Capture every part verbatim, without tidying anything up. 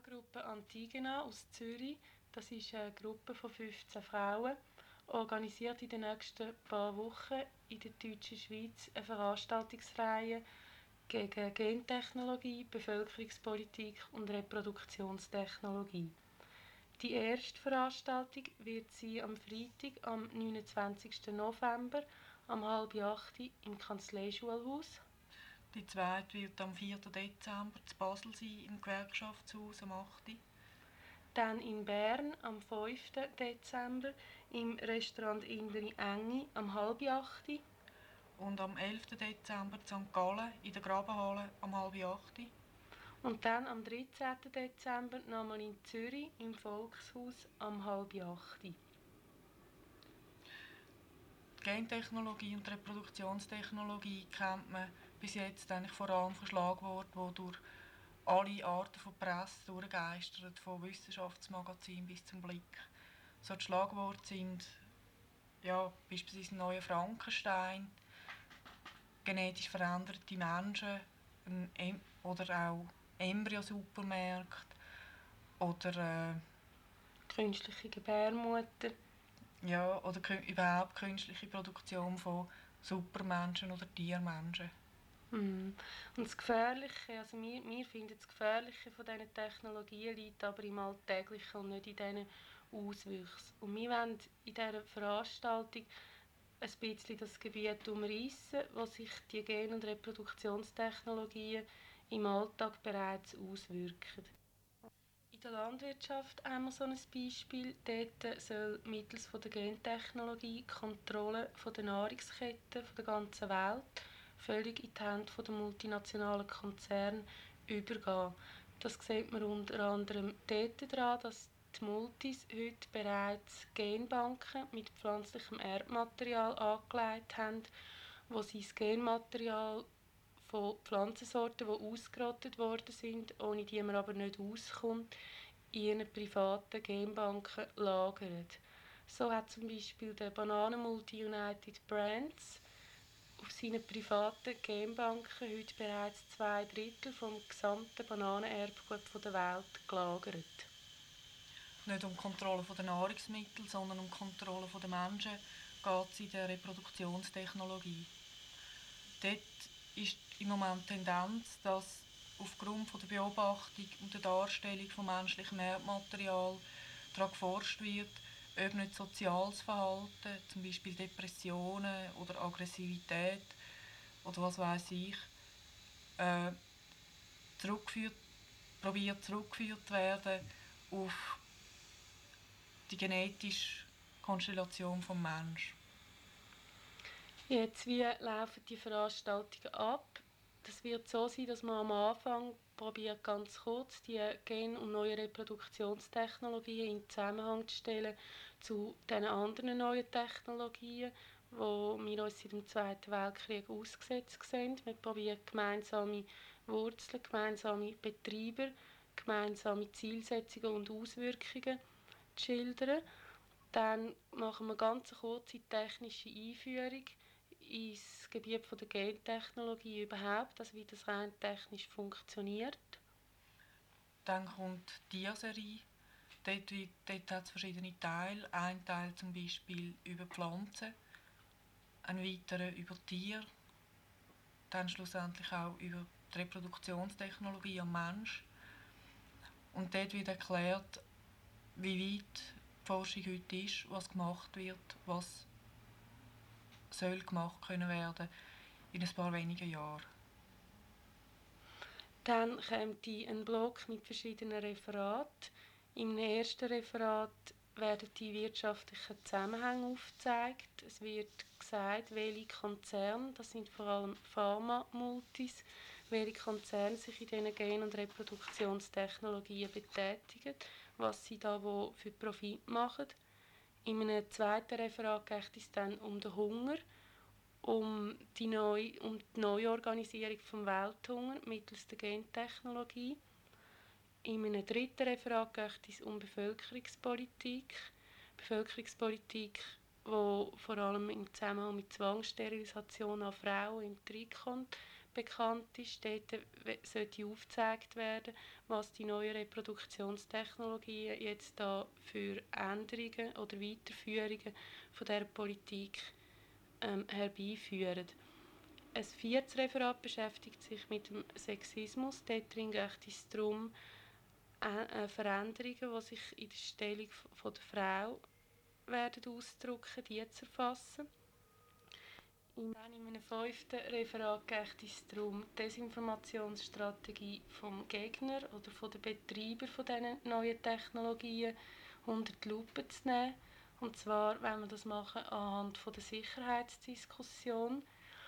Frauengruppe Antigena aus Zürich. Das ist eine Gruppe von fünfzehn Frauen, organisiert in den nächsten paar Wochen in der deutschen Schweiz eine Veranstaltungsreihe gegen Gentechnologie, Bevölkerungspolitik und Reproduktionstechnologie. Die erste Veranstaltung wird sein am Freitag, am neunundzwanzigsten November, um halb acht im Kanzleischulhaus. Die zweite wird am vierten Dezember zu Basel sein, im Gewerkschaftshaus am acht Uhr. Dann in Bern am fünften Dezember im Restaurant Indere Enge am halb acht. Und am elften Dezember in Sankt Gallen in der Grabenhalle am halb acht. Und dann am dreizehnten Dezember nochmal in Zürich im Volkshaus am halb acht. Die Gentechnologie und die Reproduktionstechnologie kennt man bis jetzt eigentlich vor allem von Schlagworten, die durch alle Arten von Presse durchgeistern, von Wissenschaftsmagazinen bis zum Blick. So die Schlagworte sind ja, beispielsweise ein neuer Frankenstein, genetisch veränderte Menschen ein em- oder auch Embryosupermärkte oder, äh, Künstliche Gebärmutter. ja, oder kü- überhaupt künstliche Produktion von Supermenschen oder Tiermenschen. Mm. Und das Gefährliche, also wir, wir finden das Gefährliche von diesen Technologien liegt aber im Alltäglichen und nicht in diesen Auswüchsen. Und wir wollen in dieser Veranstaltung ein bisschen das Gebiet umreissen, wo sich die Gen- und Reproduktionstechnologien im Alltag bereits auswirken. In der Landwirtschaft haben wir so ein Beispiel. Dort soll mittels von der Gentechnologie die Kontrolle von der Nahrungskette von der ganzen Welt völlig in die Hände der multinationalen Konzerne übergehen. Das sieht man unter anderem dort daran, dass die Multis heute bereits Genbanken mit pflanzlichem Erbmaterial angelegt haben, wo sie das Genmaterial von Pflanzensorten, die ausgerottet worden sind, ohne die man aber nicht auskommt, in ihren privaten Genbanken lagert. So hat zum Beispiel der Bananenmulti United Brands auf seinen privaten Genbanken heute bereits zwei Drittel vom gesamten Bananenerbgut der Welt gelagert. Nicht um die Kontrolle der Nahrungsmittel, sondern um die Kontrolle der Menschen geht es in der Reproduktionstechnologie. Dort ist im Moment die Tendenz, dass aufgrund der Beobachtung und der Darstellung von menschlichem Erbmaterial daran geforscht wird, ob nicht soziales Verhalten, zum Beispiel Depressionen oder Aggressivität oder was weiß ich, äh, zurückgeführt, probiert zurückgeführt werden auf die genetische Konstellation des Menschen. Jetzt, wie laufen die Veranstaltungen ab? Das wird so sein, dass man am Anfang probiert, ganz kurz die Gen- und neue Reproduktionstechnologien in Zusammenhang zu stellen zu den anderen neuen Technologien, wo wir uns seit dem Zweiten Weltkrieg ausgesetzt sehen. Wir probieren gemeinsame Wurzeln, gemeinsame Betreiber, gemeinsame Zielsetzungen und Auswirkungen zu schildern. Dann machen wir ganz eine kurze technische Einführung ins Gebiet der Gentechnologie überhaupt, also wie das rein technisch funktioniert. Dann kommt die Tierserie. Dort, wird, dort hat es verschiedene Teile. Ein Teil zum Beispiel über Pflanzen, ein weiterer über Tiere, dann schlussendlich auch über die Reproduktionstechnologie am Mensch. Und dort wird erklärt, wie weit die Forschung heute ist, was gemacht wird, was soll gemacht können werden in ein paar wenigen Jahren. Dann kommt ein Block mit verschiedenen Referaten. Im ersten Referat werden die wirtschaftlichen Zusammenhänge aufgezeigt. Es wird gesagt, welche Konzerne, das sind vor allem Pharma-Multis, welche Konzerne sich in diesen Gen- und Reproduktionstechnologien betätigen, was sie da wo für Profit machen. In einem zweiten Referat geht es dann um den Hunger, um die, Neu um die Neuorganisierung des Welthungers mittels der Gentechnologie. In einem dritten Referat geht es um Bevölkerungspolitik. Bevölkerungspolitik, die vor allem im Zusammenhang mit Zwangssterilisation an Frauen im Trick kommt, bekannt ist. Dort sollte aufgezeigt werden, was die neuen Reproduktionstechnologien jetzt da für Änderungen oder Weiterführungen von dieser Politik ähm, herbeiführen. Ein viertes Referat beschäftigt sich mit dem Sexismus. Dort geht es darum, äh, Veränderungen, die sich in der Stellung von der Frau werden ausdrücken, die zu erfassen. In einem fünften Referat geht es darum, die Desinformationsstrategie vom Gegner oder von den Betreibern von diesen neuen Technologien unter die Lupe zu nehmen. Und zwar wenn wir das machen anhand von der Sicherheitsdiskussion.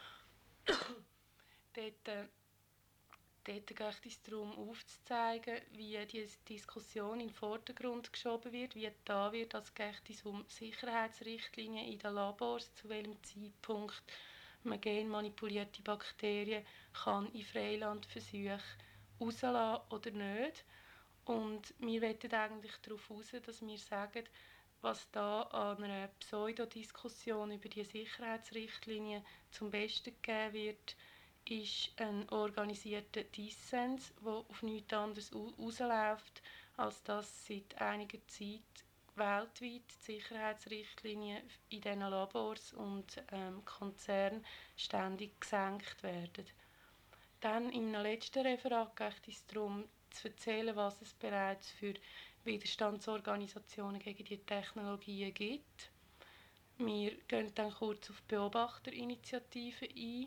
Dort, äh, dort geht es darum, aufzuzeigen, wie die Diskussion in den Vordergrund geschoben wird, wie da wird, als geht es um Sicherheitsrichtlinien in den Labors, zu welchem Zeitpunkt man genmanipulierte Bakterien kann in Freilandversuchen rauslassen oder nicht. Und wir wollen eigentlich darauf hinaus, dass wir sagen, was da an einer Pseudodiskussion über die Sicherheitsrichtlinien zum Besten gegeben wird, ist ein organisierter Dissens, der auf nichts anderes hinausläuft, als dass seit einiger Zeit weltweit die Sicherheitsrichtlinien in diesen Labors und ähm, Konzernen ständig gesenkt werden. Dann im letzten Referat geht es darum, zu erzählen, was es bereits für Widerstandsorganisationen gegen die Technologien gibt. Wir gehen dann kurz auf Beobachterinitiativen ein,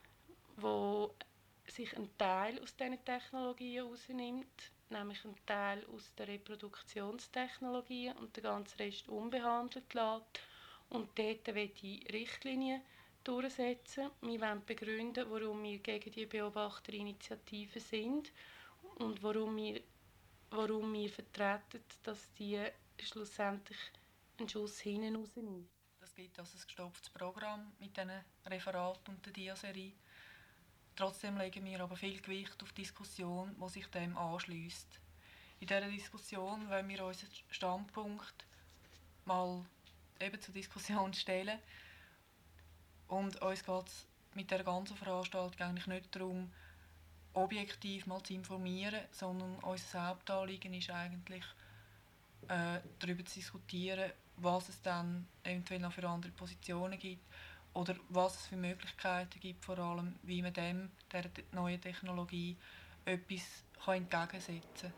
wo sich ein Teil aus diesen Technologien herausnimmt, nämlich ein Teil aus der Reproduktionstechnologien und den ganzen Rest unbehandelt lässt. Und dort will ich Richtlinien durchsetzen. Wir wollen begründen, warum wir gegen die Beobachterinitiative sind und warum wir, warum wir vertreten, dass die schlussendlich ein Schuss hinten rausnimmt. Es gibt also ein gestopftes Programm mit diesen Referaten und der Dia-Serie. Trotzdem legen wir aber viel Gewicht auf die Diskussion, die sich dem anschliesst. In dieser Diskussion wollen wir unseren Standpunkt mal eben zur Diskussion stellen. Und uns geht es mit der ganzen Veranstaltung eigentlich nicht darum, objektiv mal zu informieren, sondern unser Hauptanliegen ist eigentlich, äh, darüber zu diskutieren, was es dann eventuell noch für andere Positionen gibt oder was es für Möglichkeiten gibt, vor allem, wie man dem, der neuen Technologie, etwas kann entgegensetzen kann.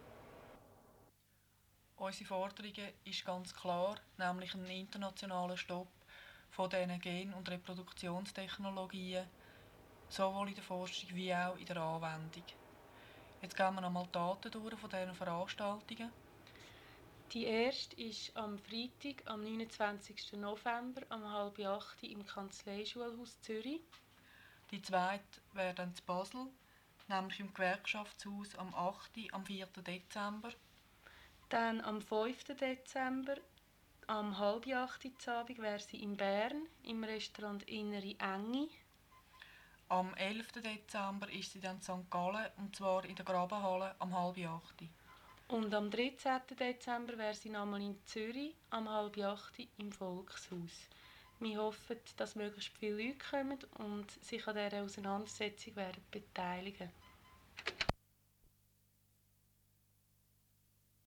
Unsere Forderung ist ganz klar, nämlich einen internationalen Stopp von diesen Gen- und Reproduktionstechnologien, sowohl in der Forschung wie auch in der Anwendung. Jetzt gehen wir nochmal die Daten durch von diesen Veranstaltungen. Die erste ist am Freitag, am neunundzwanzigsten November, um halb acht im Kanzleischulhaus Zürich. Die zweite wäre dann zu Basel, nämlich im Gewerkschaftshaus am achten am vierten Dezember. Dann am fünften Dezember, am halb acht Uhr Abend, wäre sie in Bern, im Restaurant Innere Enge. Am elften Dezember ist sie dann in Sankt Gallen, und zwar in der Grabenhalle am halb acht. Und am dreizehnten Dezember wäre sie nochmal in Zürich, am halb acht im Volkshaus. Wir hoffen, dass möglichst viele Leute kommen und sich an dieser Auseinandersetzung werden beteiligen.